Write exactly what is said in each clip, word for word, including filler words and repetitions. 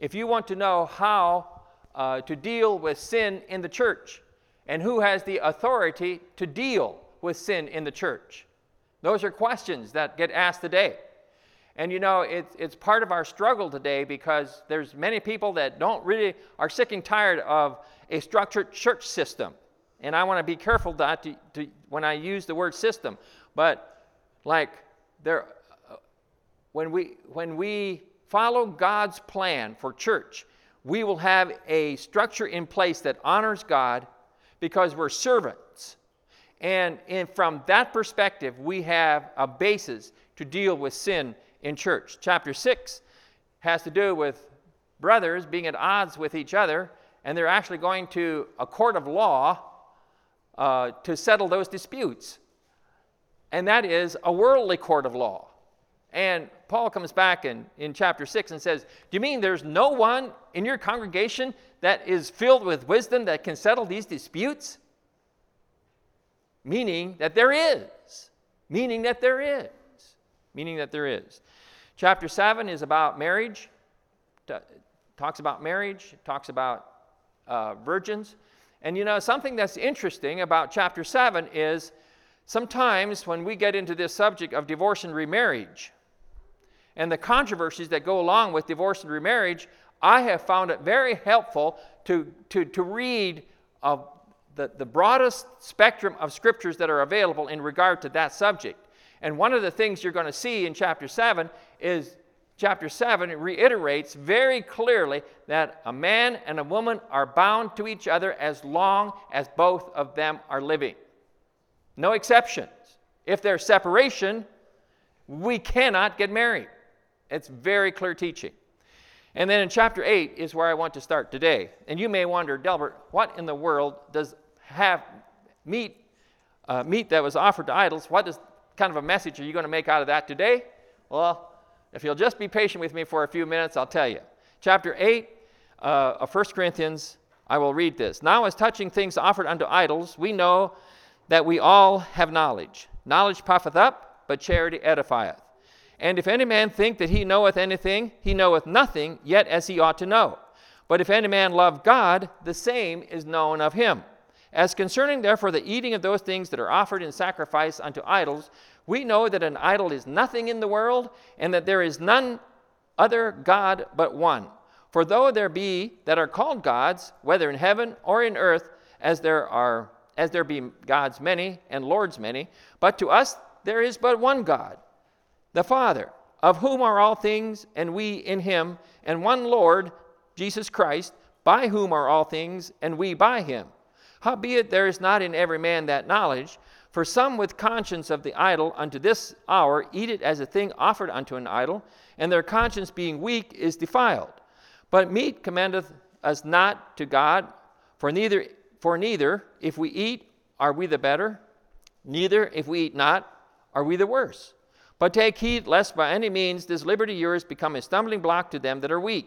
if you want to know how uh, to deal with sin in the church and who has the authority to deal with sin in the church. Those are questions that get asked today. And you know, it's, it's part of our struggle today because there's many people that don't really, are sick and tired of a structured church system. And I want to be careful not to, to, when I use the word system. But like, there, when we, when we follow God's plan for church, we will have a structure in place that honors God because we're servants. And in, from that perspective, we have a basis to deal with sin in church. Chapter six has to do with brothers being at odds with each other, and they're actually going to a court of law uh, to settle those disputes. And that is a worldly court of law. And Paul comes back in, in chapter six and says, do you mean there's no one in your congregation that is filled with wisdom that can settle these disputes? Meaning that there is. Meaning that there is. Meaning that there is. Chapter seven is about marriage. T- talks about marriage. Talks about uh, virgins. And you know, something that's interesting about chapter seven is sometimes when we get into this subject of divorce and remarriage and the controversies that go along with divorce and remarriage, I have found it very helpful to, to, to read uh, the, the broadest spectrum of scriptures that are available in regard to that subject. And one of the things you're going to see in chapter seven is chapter seven reiterates very clearly that a man and a woman are bound to each other as long as both of them are living. No exceptions. If there's separation, we cannot get married. It's very clear teaching. And then in chapter eight is where I want to start today. And you may wonder, Delbert, what in the world does have meat, uh, meat that was offered to idols, what does kind of a message are you going to make out of that today? Well, if you'll just be patient with me for a few minutes, I'll tell you. Chapter eight uh, of First Corinthians, I will read this. Now as touching things offered unto idols, we know that we all have knowledge. Knowledge puffeth up, but charity edifieth. And if any man think that he knoweth anything, he knoweth nothing, yet as he ought to know. But if any man love God, the same is known of him. As concerning therefore the eating of those things that are offered in sacrifice unto idols, we know that an idol is nothing in the world, and that there is none other God but one. For though there be that are called gods, whether in heaven or in earth, as there are as there be gods many and lords many, but to us there is but one God, the Father, of whom are all things, and we in him, and one Lord, Jesus Christ, by whom are all things, and we by him. Howbeit there is not in every man that knowledge, for some with conscience of the idol unto this hour eat it as a thing offered unto an idol, and their conscience being weak is defiled. But meat commendeth us not to God, for neither For neither, if we eat, are we the better, neither, if we eat not, are we the worse. But take heed, lest by any means this liberty yours become a stumbling block to them that are weak.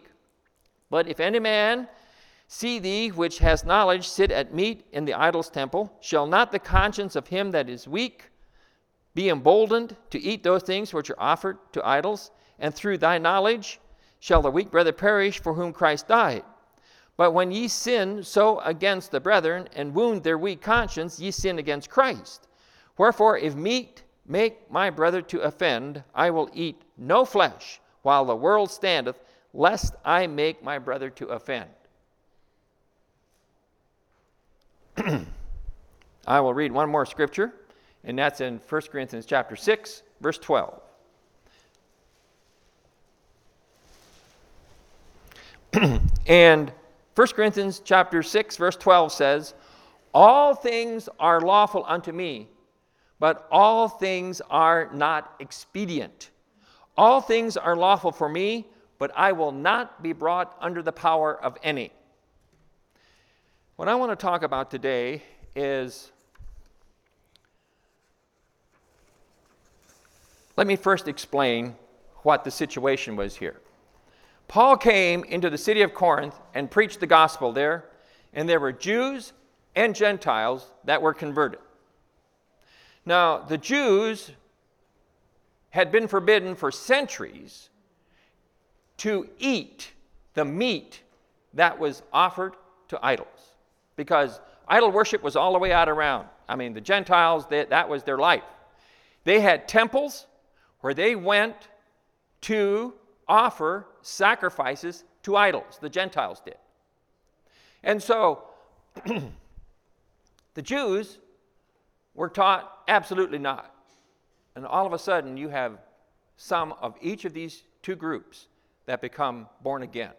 But if any man see thee, which has knowledge, sit at meat in the idol's temple, shall not the conscience of him that is weak be emboldened to eat those things which are offered to idols? And through thy knowledge shall the weak brother perish for whom Christ died. But when ye sin so against the brethren, and wound their weak conscience, ye sin against Christ. Wherefore, if meat make my brother to offend, I will eat no flesh while the world standeth, lest I make my brother to offend. I will read one more scripture, and that's in First Corinthians chapter six, verse twelve. And First Corinthians chapter six, verse twelve says, all things are lawful unto me, but all things are not expedient. All things are lawful for me, but I will not be brought under the power of any. What I want to talk about today is, let me first explain what the situation was here. Paul came into the city of Corinth and preached the gospel there, and there were Jews and Gentiles that were converted. Now, the Jews had been forbidden for centuries to eat the meat that was offered to idols. Because idol worship was all the way out around. I mean, the Gentiles, they, that was their life. They had temples where they went to offer sacrifices to idols. The Gentiles did. And so the Jews were taught absolutely not. And all of a sudden you have some of each of these two groups that become born again.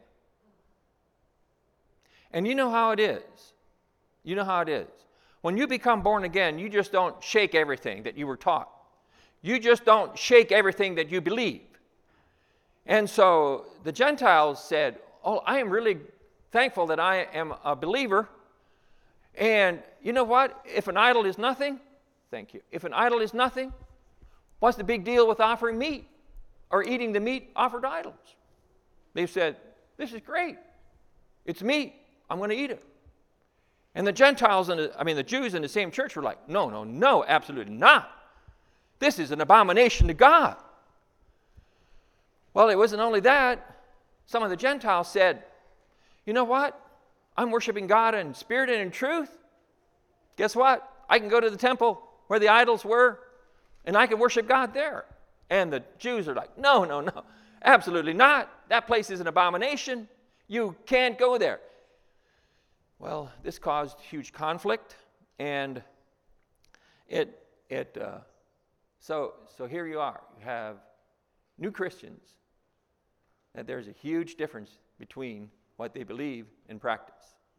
And you know how it is. You know how it is. When you become born again, you just don't shake everything that you were taught. You just don't shake everything that you believe. And so the Gentiles said, oh, I am really thankful that I am a believer. And you know what? If an idol is nothing, thank you. If an idol is nothing, what's the big deal with offering meat or eating the meat offered to idols? They said, this is great. It's meat. I'm going to eat it. And the Gentiles, and I mean the Jews in the same church were like, no, no, no, absolutely not. This is an abomination to God. Well, it wasn't only that. Some of the Gentiles said, you know what? I'm worshiping God in spirit and in truth. Guess what? I can go to the temple where the idols were, and I can worship God there. And the Jews are like, no, no, no, absolutely not. That place is an abomination. You can't go there. Well, this caused huge conflict, and it, it, uh, so, so here you are. You have new Christians, that there's a huge difference between what they believe and practice.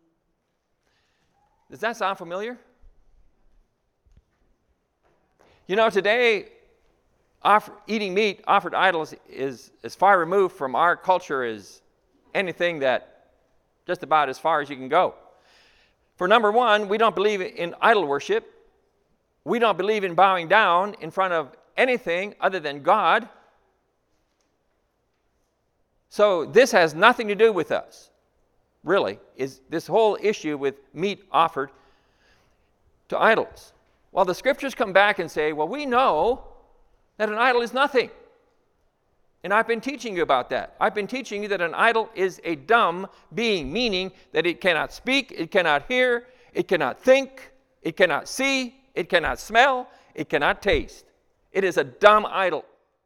Does that sound familiar? You know, today, offer, eating meat offered to idols is as far removed from our culture as anything that, just about as far as you can go. For number one, we don't believe in idol worship. We don't believe in bowing down in front of anything other than God. So this has nothing to do with us, really, is this whole issue with meat offered to idols. Well, the scriptures come back and say, well, we know that an idol is nothing. And I've been teaching you about that. I've been teaching you that an idol is a dumb being, meaning that it cannot speak, it cannot hear, it cannot think, it cannot see, it cannot smell, it cannot taste. It is a dumb idol.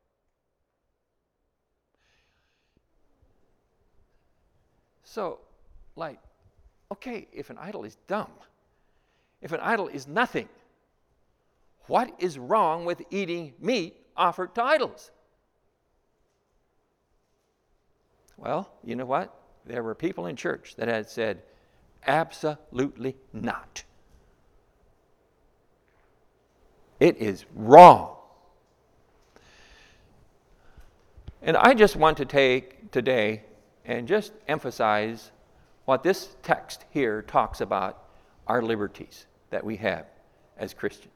So, like, okay, if an idol is dumb, if an idol is nothing, what is wrong with eating meat offered to idols? Well, you know what? There were people in church that had said, absolutely not. It is wrong. And I just want to take today and just emphasize what this text here talks about, our liberties that we have as Christians.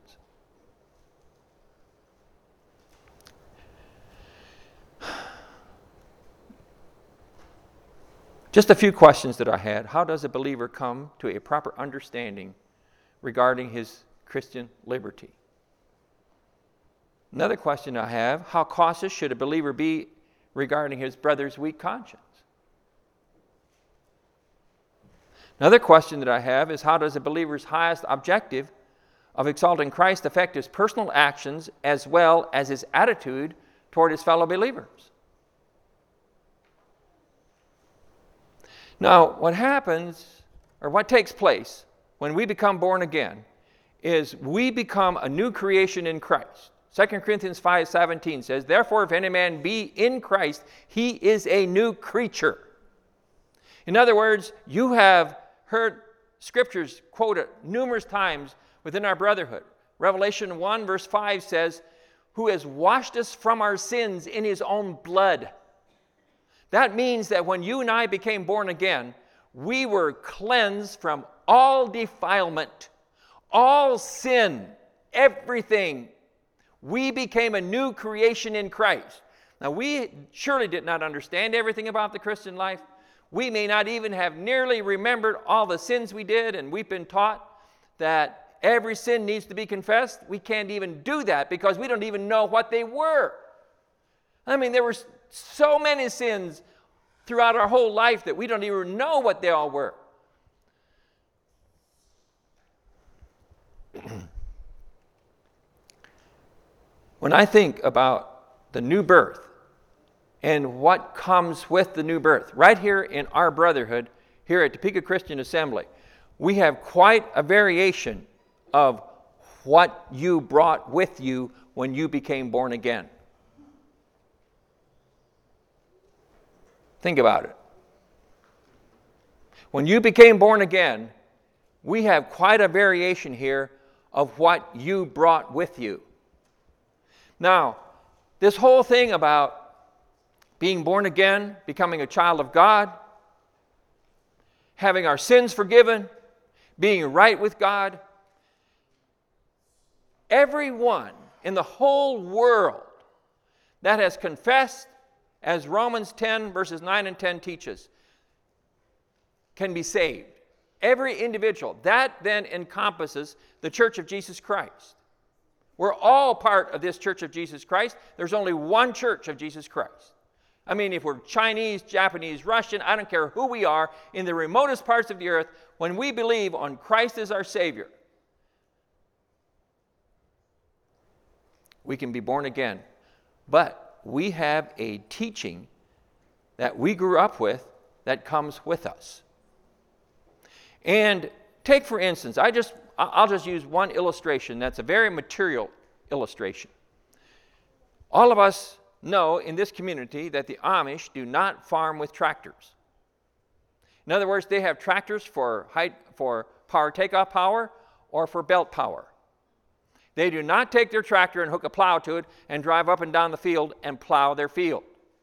Just a few questions that I had. How does a believer come to a proper understanding regarding his Christian liberty? Another question I have, how cautious should a believer be regarding his brother's weak conscience? Another question that I have is, how does a believer's highest objective of exalting Christ affect his personal actions as well as his attitude toward his fellow believers? Now, what happens, or what takes place when we become born again, is we become a new creation in Christ. Second Corinthians five seventeen says, therefore, if any man be in Christ, he is a new creature. In other words, you have heard scriptures quoted numerous times within our brotherhood. Revelation one verse five says, who has washed us from our sins in his own blood. That means that when you and I became born again, we were cleansed from all defilement, all sin, everything. We became a new creation in Christ. Now, we surely did not understand everything about the Christian life. We may not even have nearly remembered all the sins we did, and we've been taught that every sin needs to be confessed. We can't even do that because we don't even know what they were. I mean, there were so many sins throughout our whole life that we don't even know what they all were. When I think about the new birth and what comes with the new birth, right here in our brotherhood, here at Topeka Christian Assembly, we have quite a variation of what you brought with you when you became born again. Think about it. When you became born again, we have quite a variation here of what you brought with you. Now, this whole thing about being born again, becoming a child of God, having our sins forgiven, being right with God, everyone in the whole world that has confessed, as Romans ten verses nine and ten teaches, can be saved. Every individual. That then encompasses the Church of Jesus Christ. We're all part of this Church of Jesus Christ. There's only one Church of Jesus Christ. I mean, if we're Chinese, Japanese, Russian, I don't care who we are, in the remotest parts of the earth, when we believe on Christ as our Savior, we can be born again. But we have a teaching that we grew up with that comes with us. And take, for instance, I just, I'll just use one illustration that's a very material illustration. All of us know in this community that the Amish do not farm with tractors. In other words, they have tractors for height, for power takeoff power or for belt power. They do not take their tractor and hook a plow to it and drive up and down the field and plow their field.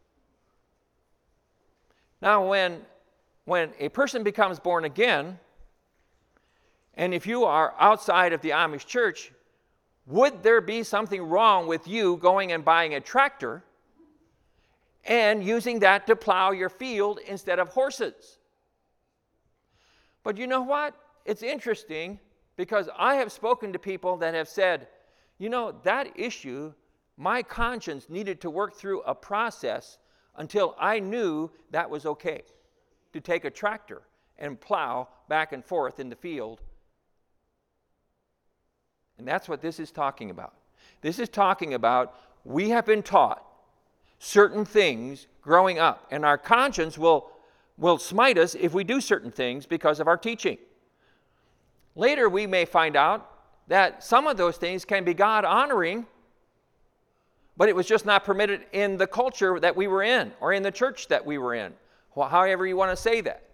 Now, when, when a person becomes born again, and if you are outside of the Amish church, would there be something wrong with you going and buying a tractor and using that to plow your field instead of horses? But you know what? It's interesting because I have spoken to people that have said, you know, that issue, my conscience needed to work through a process until I knew that was okay to take a tractor and plow back and forth in the field. And that's what this is talking about. This is talking about we have been taught certain things growing up, and our conscience will, will smite us if we do certain things because of our teaching. Later, we may find out that some of those things can be God-honoring, but it was just not permitted in the culture that we were in or in the church that we were in, well, however you want to say that.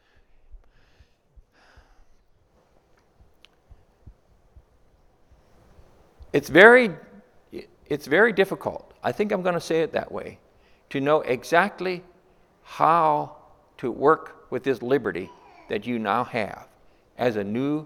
It's very, it's very difficult, I think I'm going to say it that way, to know exactly how to work with this liberty that you now have as a new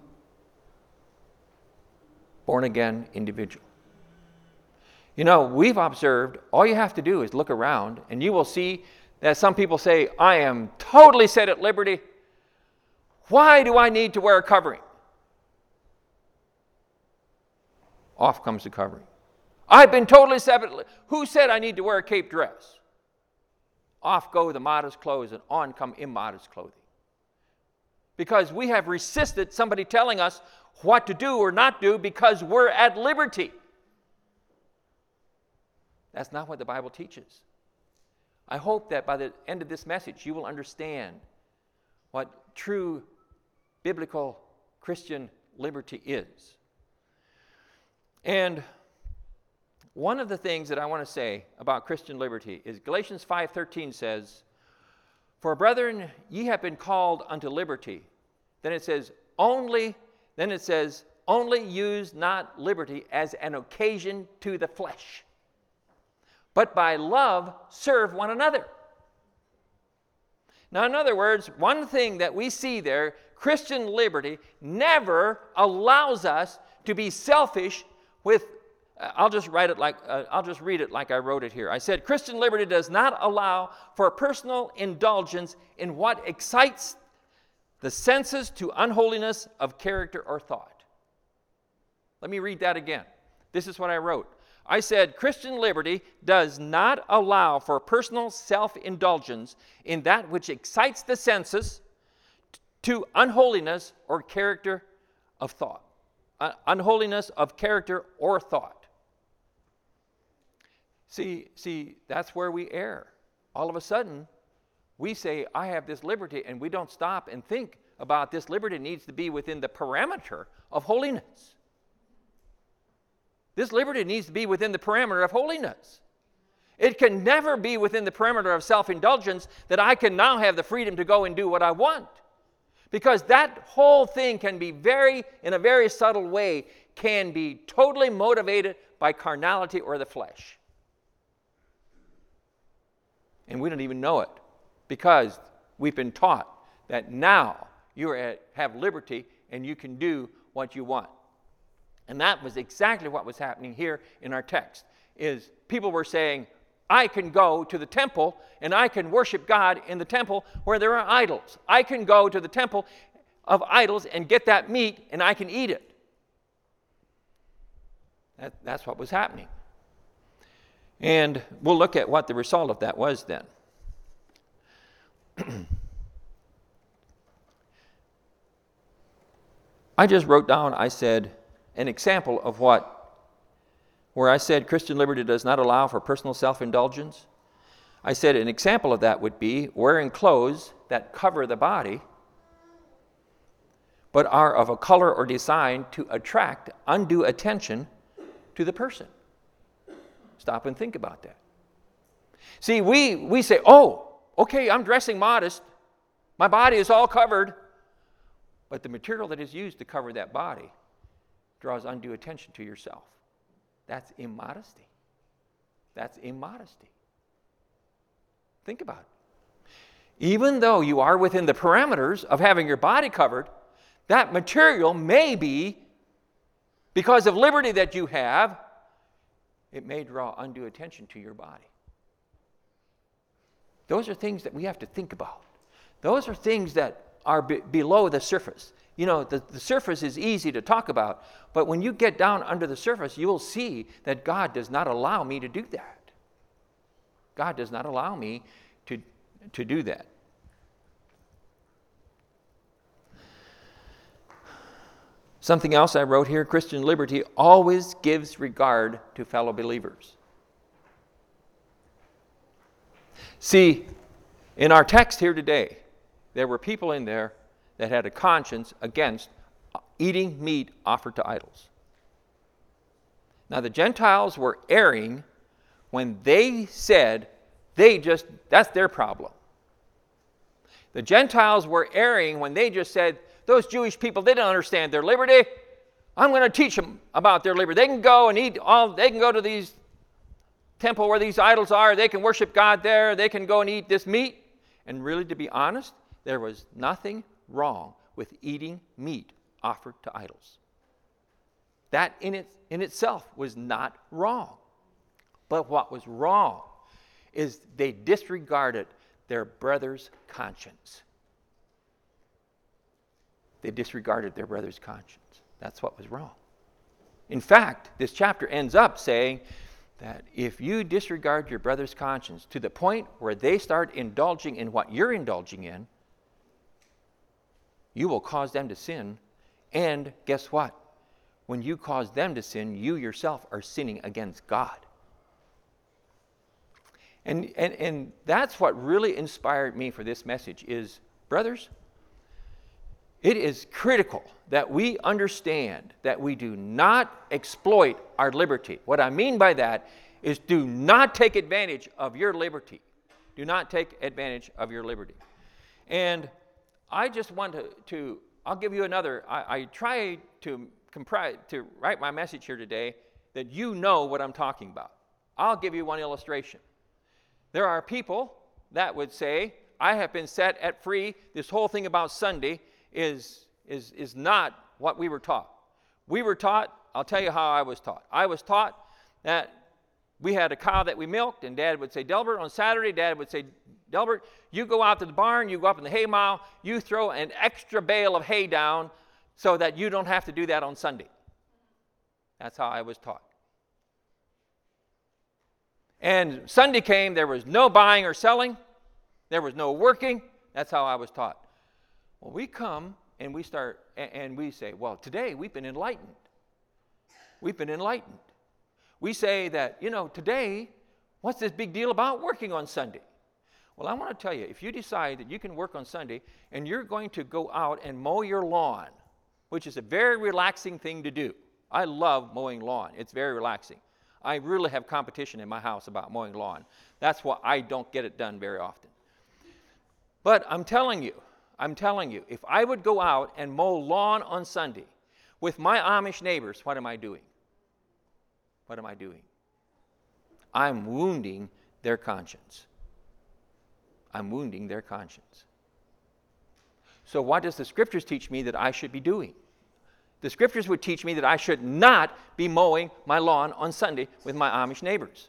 born-again individual. You know, we've observed, all you have to do is look around, and you will see that some people say, I am totally set at liberty. Why do I need to wear a covering? Off comes the covering. I've been totally set at liberty. Who said I need to wear a cape dress? Off go the modest clothes, and on come immodest clothing. Because we have resisted somebody telling us what to do or not do because we're at liberty. That's not what the Bible teaches. I hope that by the end of this message you will understand what true biblical Christian liberty is. And one of the things that I want to say about Christian liberty is Galatians five thirteen says, For brethren, ye have been called unto liberty. Then it says, only, then it says, only use not liberty as an occasion to the flesh, but by love serve one another. Now, in other words, one thing that we see there, Christian liberty never allows us to be selfish with, uh, I'll just write it like, uh, I'll just read it like I wrote it here. I said, Christian liberty does not allow for personal indulgence in what excites the senses to unholiness of character or thought. Let me read that again. This is what I wrote. I said Christian liberty does not allow for personal self-indulgence in that which excites the senses to unholiness or character of thought. Uh, unholiness of character or thought. See, see, that's where we err. All of a sudden, we say, I have this liberty, and we don't stop and think about this liberty needs to be within the parameter of holiness. This liberty needs to be within the parameter of holiness. It can never be within the parameter of self-indulgence that I can now have the freedom to go and do what I want. Because that whole thing can be very, in a very subtle way, can be totally motivated by carnality or the flesh. And we don't even know it because we've been taught that now you are at, have liberty and you can do what you want. And that was exactly what was happening here in our text, is people were saying, I can go to the temple and I can worship God in the temple where there are idols. I can go to the temple of idols and get that meat and I can eat it. That, that's what was happening. And we'll look at what the result of that was then. I just wrote down, I said, an example of what, where I said Christian liberty does not allow for personal self-indulgence. I said an example of that would be wearing clothes that cover the body, but are of a color or design to attract undue attention to the person. Stop and think about that. See, we, we say, oh, okay, I'm dressing modest. My body is all covered. But the material that is used to cover that body draws undue attention to yourself. That's immodesty. That's immodesty. Think about it. Even though you are within the parameters of having your body covered, that material may be, because of liberty that you have, it may draw undue attention to your body. Those are things that we have to think about. Those are things that are be- below the surface. You know, the, the surface is easy to talk about, but when you get down under the surface, you will see that God does not allow me to do that. God does not allow me to, to do that. Something else I wrote here, Christian liberty always gives regard to fellow believers. See, in our text here today, there were people in there that had a conscience against eating meat offered to idols. Now, the Gentiles were erring when they said they just, that's their problem. The Gentiles were erring when they just said, those Jewish people, they don't understand their liberty. I'm going to teach them about their liberty. They can go and eat all, they can go to these temple where these idols are. They can worship God there. They can go and eat this meat. And really, to be honest, there was nothing wrong with eating meat offered to idols. That in, it, in itself was not wrong. But what was wrong is they disregarded their brother's conscience. They disregarded their brother's conscience. That's what was wrong. In fact, this chapter ends up saying that if you disregard your brother's conscience to the point where they start indulging in what you're indulging in, you will cause them to sin. And guess what? When you cause them to sin, you yourself are sinning against God. And, and, and that's what really inspired me for this message is, brothers, it is critical that we understand that we do not exploit our liberty. What I mean by that is do not take advantage of your liberty. Do not take advantage of your liberty. And I just want to, to I'll give you another, I, I try to comprise, to write my message here today that you know what I'm talking about. I'll give you one illustration. There are people that would say, I have been set at free. This whole thing about Sunday is, is, is not what we were taught. We were taught, I'll tell you how I was taught. I was taught that we had a cow that we milked, and Dad would say, Delbert, on Saturday, Dad would say, Delbert, you go out to the barn, you go up in the hay mow, you throw an extra bale of hay down so that you don't have to do that on Sunday. That's how I was taught. And Sunday came, there was no buying or selling. There was no working. That's how I was taught. Well, we come and we start, and we say, well, today we've been enlightened. We've been enlightened. We say that, you know, today, what's this big deal about working on Sunday? Well, I want to tell you, if you decide that you can work on Sunday and you're going to go out and mow your lawn, which is a very relaxing thing to do. I love mowing lawn. It's very relaxing. I really have competition in my house about mowing lawn. That's why I don't get it done very often. But I'm telling you, I'm telling you, if I would go out and mow lawn on Sunday with my Amish neighbors, what am I doing? What am I doing? I'm wounding their conscience. I'm wounding their conscience. So what does the Scriptures teach me that I should be doing? The Scriptures would teach me that I should not be mowing my lawn on Sunday with my Amish neighbors.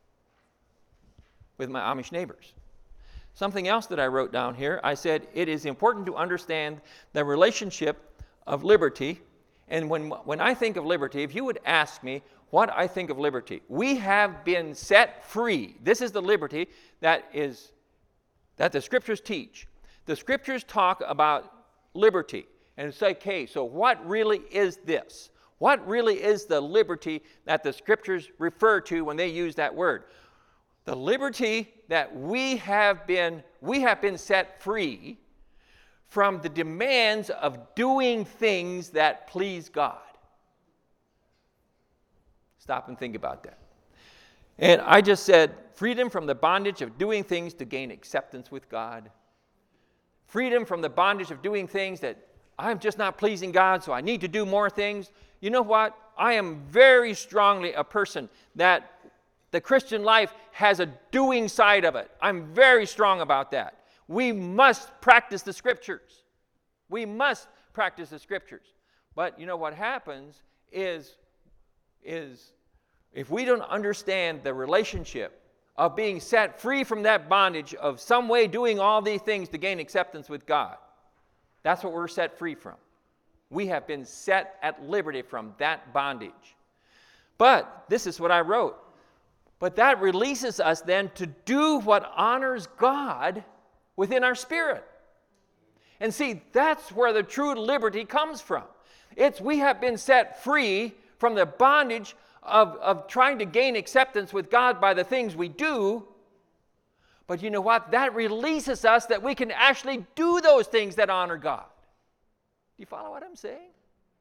With my Amish neighbors. Something else that I wrote down here, I said it is important to understand the relationship of liberty. And when, when I think of liberty, if you would ask me what I think of liberty, we have been set free. This is the liberty that is that the Scriptures teach. The Scriptures talk about liberty. And say, okay, so what really is this? What really is the liberty that the Scriptures refer to when they use that word? The liberty that we have been, we have been set free from the demands of doing things that please God. Stop and think about that. And I just said, freedom from the bondage of doing things to gain acceptance with God. Freedom from the bondage of doing things that I'm just not pleasing God, so I need to do more things. You know what? I am very strongly a person that the Christian life has a doing side of it. I'm very strong about that. We must practice the Scriptures. We must practice the Scriptures. But you know what happens is, is if we don't understand the relationship of being set free from that bondage of some way doing all these things to gain acceptance with God, that's what we're set free from. We have been set at liberty from that bondage. But this is what I wrote. But that releases us then to do what honors God within our spirit. And see, that's where the true liberty comes from. It's we have been set free from the bondage of, of trying to gain acceptance with God by the things we do. But you know what? That releases us that we can actually do those things that honor God. Do you follow what I'm saying?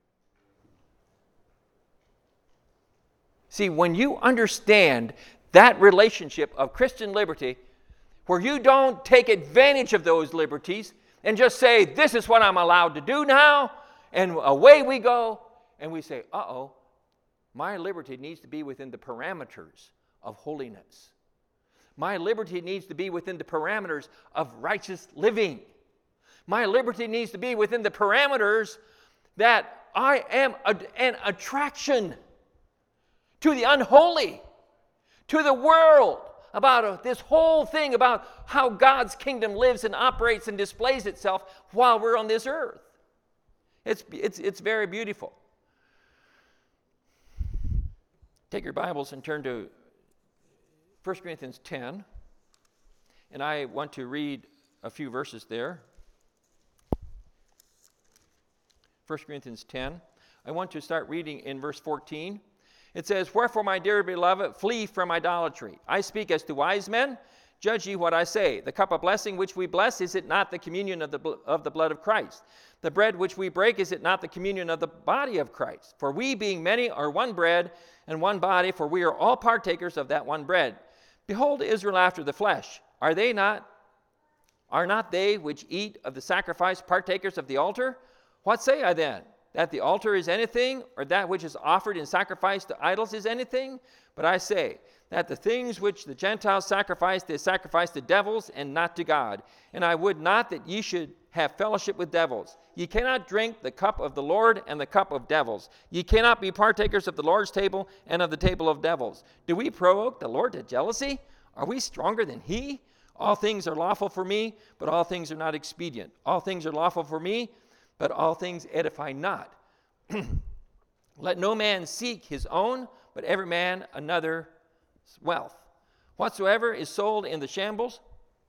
See, when you understand that relationship of Christian liberty, where you don't take advantage of those liberties and just say, this is what I'm allowed to do now, and away we go, and we say, uh-oh, my liberty needs to be within the parameters of holiness. My liberty needs to be within the parameters of righteous living. My liberty needs to be within the parameters that I am a, an attraction to the unholy, to the world, about a, this whole thing about how God's kingdom lives and operates and displays itself while we're on this earth. It's, it's, it's very beautiful. Take your Bibles and turn to First Corinthians ten, and I want to read a few verses there. First Corinthians ten. I want to start reading in verse fourteen. It says, wherefore, my dear beloved, flee from idolatry. I speak as to wise men. Judge ye what I say. The cup of blessing which we bless, is it not the communion of the, of the blood of Christ? The bread which we break, is it not the communion of the body of Christ? For we, being many, are one bread and one body, for we are all partakers of that one bread. Behold Israel after the flesh. Are they not, are not they which eat of the sacrifice partakers of the altar? What say I then? That the altar is anything, or that which is offered in sacrifice to idols is anything? But I say, that the things which the Gentiles sacrifice, they sacrifice to devils and not to God. And I would not that ye should have fellowship with devils. Ye cannot drink the cup of the Lord and the cup of devils. Ye cannot be partakers of the Lord's table and of the table of devils. Do we provoke the Lord to jealousy? Are we stronger than he? All things are lawful for me, but all things are not expedient. All things are lawful for me, but all things edify not. Let no man seek his own, but every man another's wealth. Whatsoever is sold in the shambles,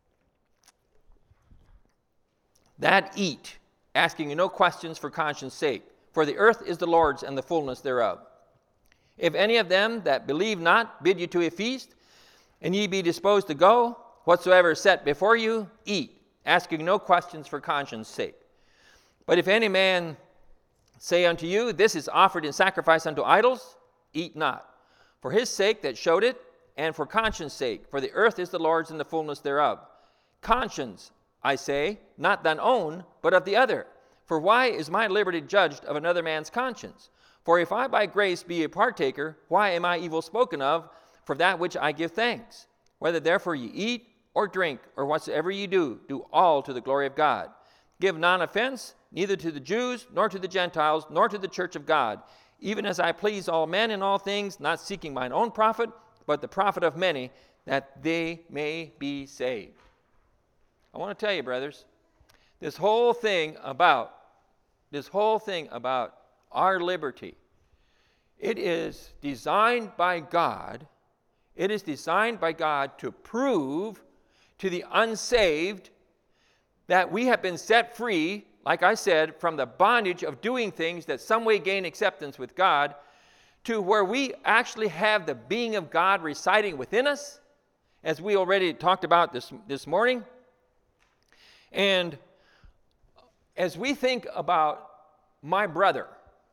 that eat, asking you no questions for conscience sake. For the earth is the Lord's and the fullness thereof. If any of them that believe not bid you to a feast, and ye be disposed to go, whatsoever is set before you, eat, asking no questions for conscience sake. But if any man say unto you, this is offered in sacrifice unto idols, eat not. For his sake that showed it, and for conscience sake, for the earth is the Lord's and the fullness thereof. Conscience, I say, not thine own, but of the other. For why is my liberty judged of another man's conscience? For if I by grace be a partaker, why am I evil spoken of for that which I give thanks? Whether therefore ye eat or drink, or whatsoever ye do, do all to the glory of God. Give none offense, neither to the Jews, nor to the Gentiles, nor to the church of God, even as I please all men in all things, not seeking mine own profit, but the profit of many, that they may be saved. I want to tell you, brothers, this whole thing about, this whole thing about our liberty, it is designed by God, it is designed by God to prove to the unsaved that we have been set free, like I said, from the bondage of doing things that some way gain acceptance with God, to where we actually have the being of God residing within us, as we already talked about this, this morning. And as we think about my brother,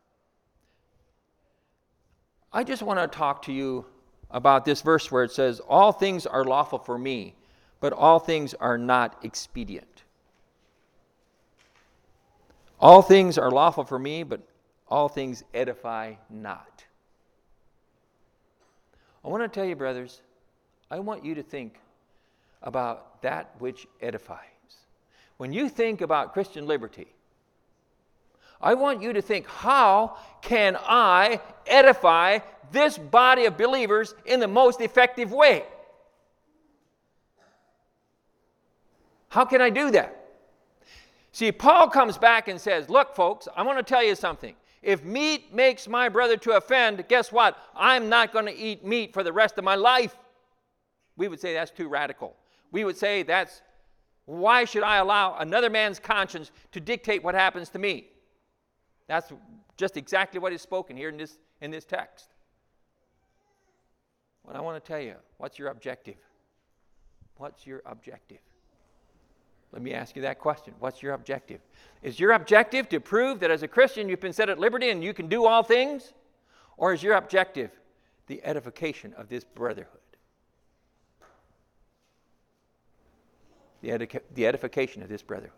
I just want to talk to you about this verse where it says, all things are lawful for me, but all things are not expedient. All things are lawful for me, but all things edify not. I want to tell you, brothers, I want you to think about that which edifies. When you think about Christian liberty, I want you to think, how can I edify this body of believers in the most effective way? How can I do that? See, Paul comes back and says, look, folks, I want to tell you something. If meat makes my brother to offend, guess what? I'm not going to eat meat for the rest of my life. We would say that's too radical. We would say that's, why should I allow another man's conscience to dictate what happens to me? That's just exactly what is spoken here in this, in this text. Well, I want to tell you, what's your objective? What's your objective? Let me ask you that question. What's your objective? Is your objective to prove that as a Christian you've been set at liberty and you can do all things? Or is your objective the edification of this brotherhood? The, edica- the edification of this brotherhood.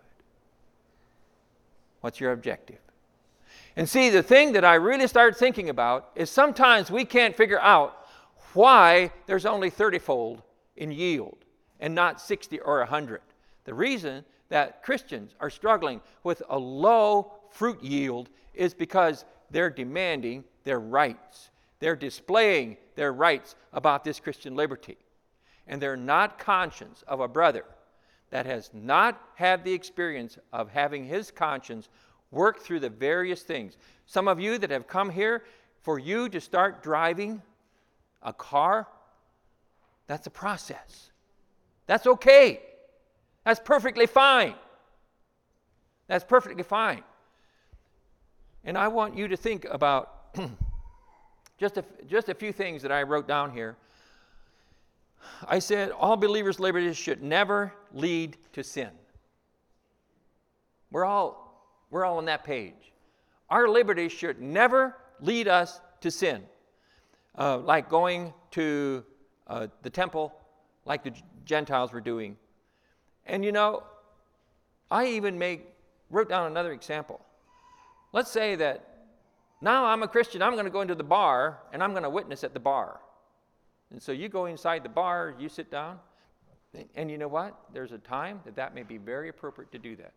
What's your objective? And see, the thing that I really started thinking about is sometimes we can't figure out why there's only thirty-fold in yield and not sixty or one hundred. The reason that Christians are struggling with a low fruit yield is because they're demanding their rights. They're displaying their rights about this Christian liberty. And they're not conscious of a brother that has not had the experience of having his conscience work through the various things. Some of you that have come here, for you to start driving a car, that's a process. That's okay. That's perfectly fine. That's perfectly fine. And I want you to think about just a, just a few things that I wrote down here. I said all believers' liberties should never lead to sin. We're all, we're all on that page. Our liberties should never lead us to sin. Uh, like going to uh, the temple like the Gentiles were doing. And you know, I even make, wrote down another example. Let's say that now I'm a Christian, I'm going to go into the bar and I'm going to witness at the bar. And so you go inside the bar, you sit down, and you know what? There's a time that that may be very appropriate to do that.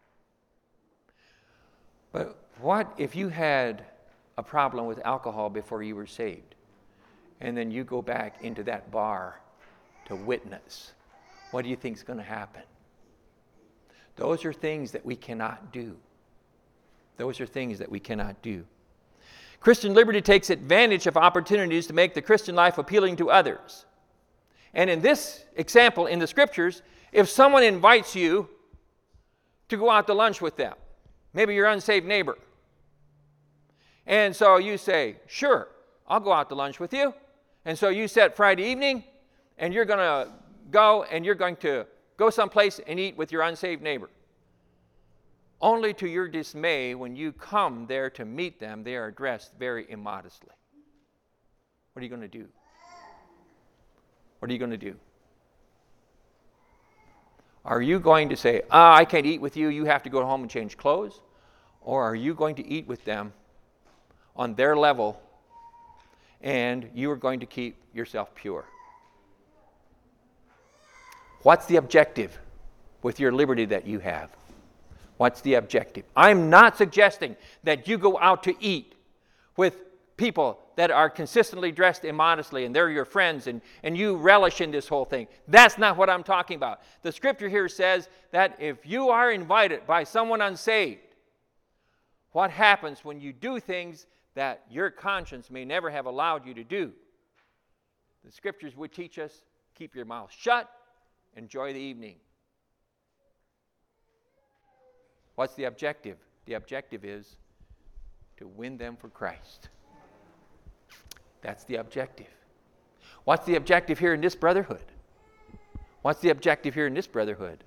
But what if you had a problem with alcohol before you were saved, and then you go back into that bar to witness? What do you think is going to happen? Those are things that we cannot do. Those are things that we cannot do. Christian liberty takes advantage of opportunities to make the Christian life appealing to others. And in this example in the scriptures, if someone invites you to go out to lunch with them, maybe your unsaved neighbor, and so you say, sure, I'll go out to lunch with you. And so you set Friday evening, and you're going to go, and you're going to go someplace and eat with your unsaved neighbor. Only to your dismay, when you come there to meet them, they are dressed very immodestly. What are you going to do? What are you going to do? Are you going to say, ah, I can't eat with you, you have to go home and change clothes? Or are you going to eat with them on their level, and you are going to keep yourself pure? What's the objective with your liberty that you have? What's the objective? I'm not suggesting that you go out to eat with people that are consistently dressed immodestly and they're your friends and, and you relish in this whole thing. That's not what I'm talking about. The scripture here says that if you are invited by someone unsaved, what happens when you do things that your conscience may never have allowed you to do? The scriptures would teach us, keep your mouth shut, enjoy the evening. What's the objective? The objective is to win them for Christ. That's the objective. What's the objective here in this brotherhood? What's the objective here in this brotherhood?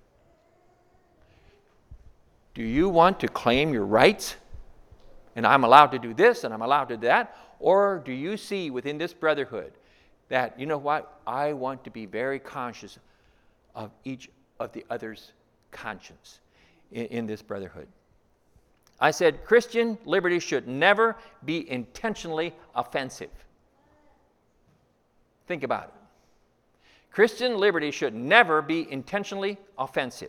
Do you want to claim your rights? And I'm allowed to do this and I'm allowed to do that? Or do you see within this brotherhood that, you know what, I want to be very conscious of each of the other's conscience in, in this brotherhood? I said Christian liberty should never be intentionally offensive. Think about it. Christian liberty should never be intentionally offensive.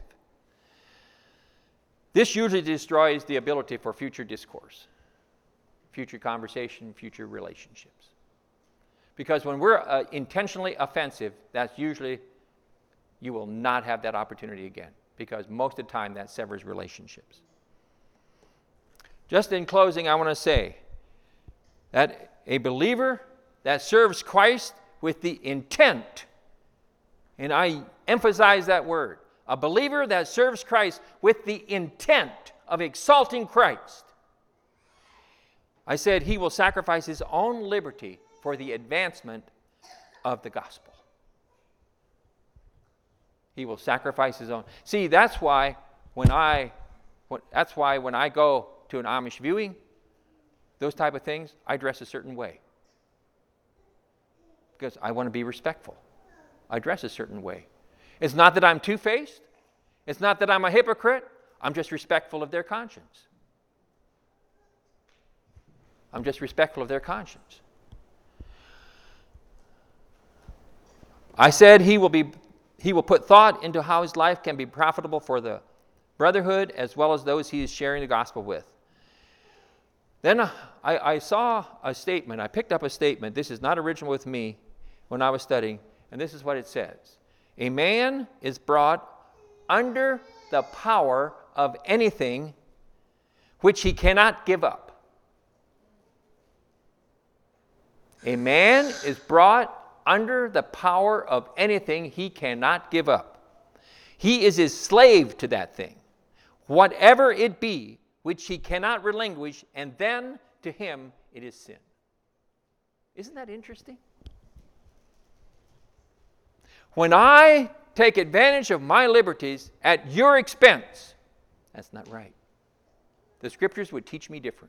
This usually destroys the ability for future discourse, future conversation, future relationships. Because when we're uh, intentionally offensive, that's usually, you will not have that opportunity again. Because most of the time that severs relationships. Just in closing, I want to say that a believer that serves Christ with the intent, and I emphasize that word, a believer that serves Christ with the intent of exalting Christ, I said he will sacrifice his own liberty for the advancement of the gospel. He will sacrifice his own. See, that's why when I, that's why when I go to an Amish viewing, those type of things, I dress a certain way. Because I want to be respectful. I dress a certain way. It's not that I'm two-faced. It's not that I'm a hypocrite. I'm just respectful of their conscience. I'm just respectful of their conscience. I said he will be, he will put thought into how his life can be profitable for the brotherhood as well as those he is sharing the gospel with. Then I, I saw a statement. I picked up a statement. This is not original with me when I was studying, and this is what it says. A man is brought under the power of anything which he cannot give up. A man is brought under the power of anything he cannot give up. He is his slave to that thing, whatever it be, which he cannot relinquish, and then to him it is sin. Isn't that interesting? When I take advantage of my liberties at your expense, that's not right. The scriptures would teach me different.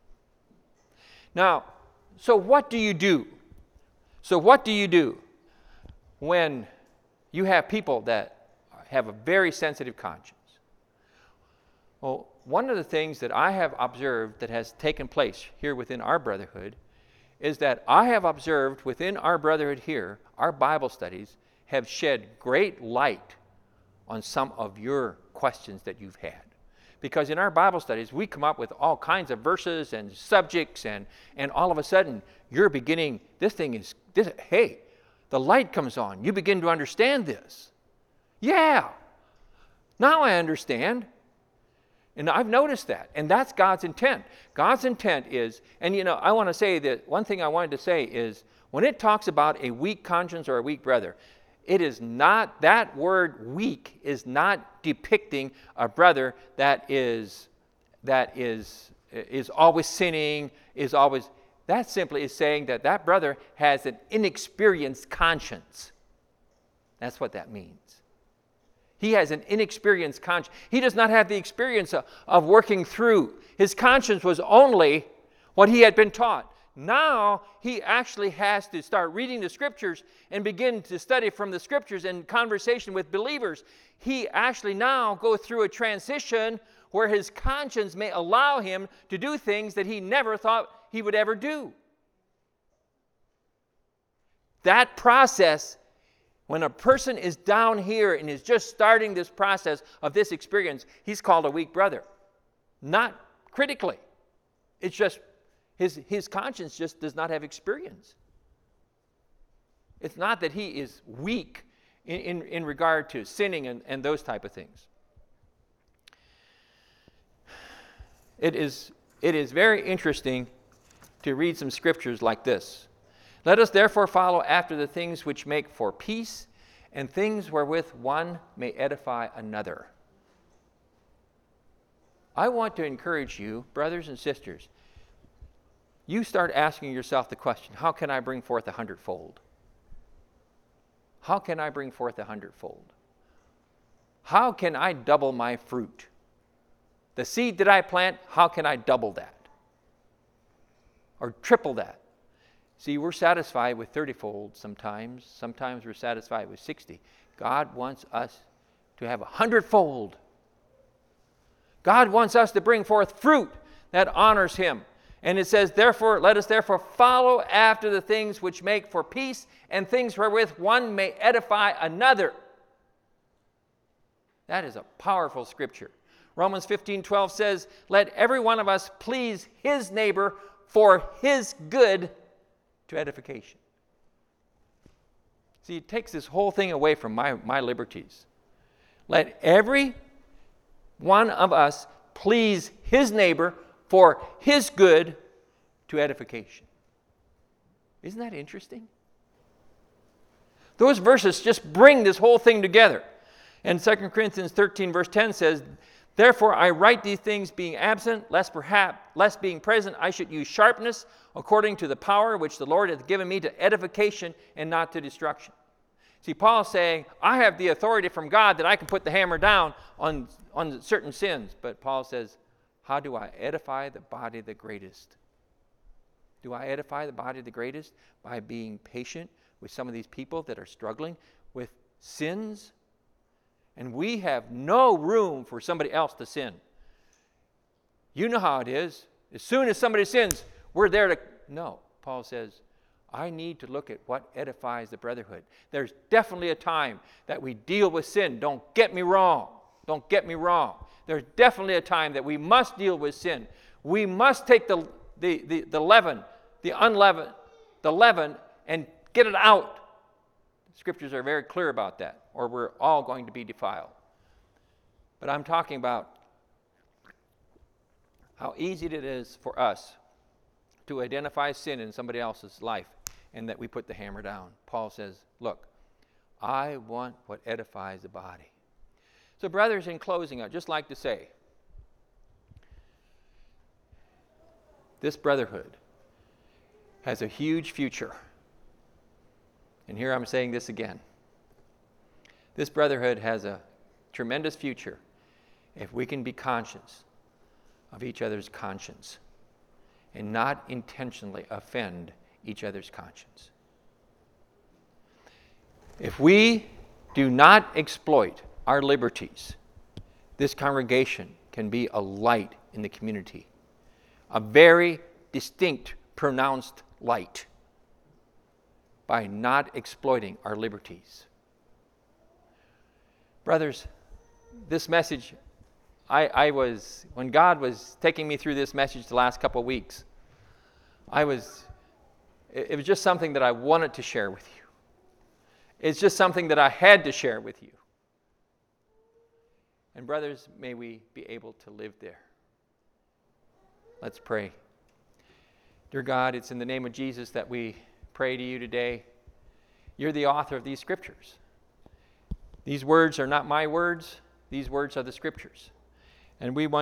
Now, so what do you do? So what do you do when you have people that have a very sensitive conscience? Well, one of the things that I have observed that has taken place here within our brotherhood is that I have observed within our brotherhood here, our Bible studies have shed great light on some of your questions that you've had. Because in our Bible studies, we come up with all kinds of verses and subjects, and, and all of a sudden, you're beginning, this thing is, this, hey, the light comes on. You begin to understand this. Yeah, now I understand. And I've noticed that, and that's God's intent. God's intent is, and you know, I want to say that one thing I wanted to say is, when it talks about a weak conscience or a weak brother, it is not, that word weak is not depicting a brother that is, that is, is always sinning, is always, that simply is saying that that brother has an inexperienced conscience. That's what that means. He has an inexperienced conscience. He does not have the experience of, of working through. His conscience was only what he had been taught. Now he actually has to start reading the Scriptures and begin to study from the Scriptures and conversation with believers. He actually now goes through a transition where his conscience may allow him to do things that he never thought he would ever do. That process, when a person is down here and is just starting this process of this experience, he's called a weak brother. Not critically. It's just his, his conscience just does not have experience. It's not that he is weak in, in, in regard to sinning and, and those type of things. It is, it is very interesting to read some scriptures like this. Let us therefore follow after the things which make for peace, and things wherewith one may edify another. I want to encourage you, brothers and sisters, you start asking yourself the question, how can I bring forth a hundredfold? How can I bring forth a hundredfold? How can I double my fruit? The seed that I plant, how can I double that? Or triple that? See, we're satisfied with thirty-fold sometimes. Sometimes we're satisfied with sixty. God wants us to have a hundredfold. God wants us to bring forth fruit that honors Him. And it says, therefore, let us therefore follow after the things which make for peace, and things wherewith one may edify another. That is a powerful scripture. Romans fifteen twelve says, let every one of us please his neighbor for his good to edification. See, it takes this whole thing away from my, my liberties. Let every one of us please his neighbor for his good to edification. Isn't that interesting? Those verses just bring this whole thing together. And Second Corinthians thirteen verse ten says, therefore I write these things being absent, lest perhaps, lest being present, I should use sharpness according to the power which the Lord hath given me to edification and not to destruction. See, Paul's saying, I have the authority from God that I can put the hammer down on, on certain sins. But Paul says, how do I edify the body the greatest? Do I edify the body the greatest? By being patient with some of these people that are struggling with sins. And we have no room for somebody else to sin. You know how it is. As soon as somebody sins, we're there to... No, Paul says, I need to look at what edifies the brotherhood. There's definitely a time that we deal with sin. Don't get me wrong. Don't get me wrong. There's definitely a time that we must deal with sin. We must take the, the, the, the leaven, the unleavened, the leaven, and get it out. The scriptures are very clear about that, or we're all going to be defiled. But I'm talking about how easy it is for us to identify sin in somebody else's life and that we put the hammer down. Paul says, look, I want what edifies the body. So brothers, in closing, I'd just like to say, this brotherhood has a huge future. And here I'm saying this again. This brotherhood has a tremendous future if we can be conscious of each other's conscience and not intentionally offend each other's conscience. If we do not exploit our liberties, this congregation can be a light in the community, a very distinct, pronounced light, by not exploiting our liberties. Brothers, this message, I, I was, when God was taking me through this message the last couple of weeks, I was, it, it was just something that I wanted to share with you. It's just something that I had to share with you. And brothers, may we be able to live there. Let's pray. Dear God, it's in the name of Jesus that we pray to you today. You're the author of these scriptures. These words are not my words. These words are the Scriptures. And we want